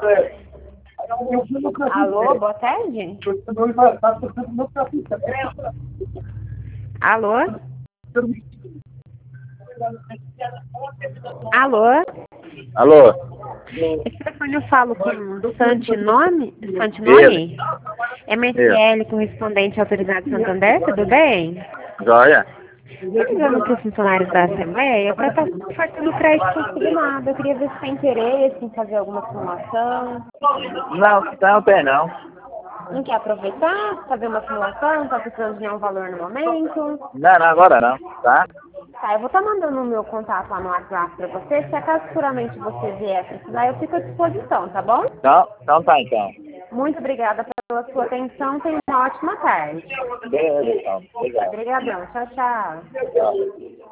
Alô, boa tarde? Alô? Alô? Alô? Esse telefone eu falo com Santinome? Ele. Santinome? MSL, correspondente autorizado Santander, tudo bem? Joia? Estou ligando para os funcionários da Assembleia para estar ofertando crédito consignado. Eu queria ver se tem interesse em fazer alguma simulação. Não tem não. Não quer aproveitar, fazer uma simulação, está precisando de nenhum valor no momento? Não, agora não, tá? Tá, eu vou estar mandando o meu contato lá no WhatsApp para você. Se acaso futuramente você vier precisar, eu fico à disposição, tá bom? Então tá então. Muito obrigada pela sua atenção. Tenha uma ótima tarde. Beleza então. Obrigado. Obrigadão. Tchau, tchau. Tchau.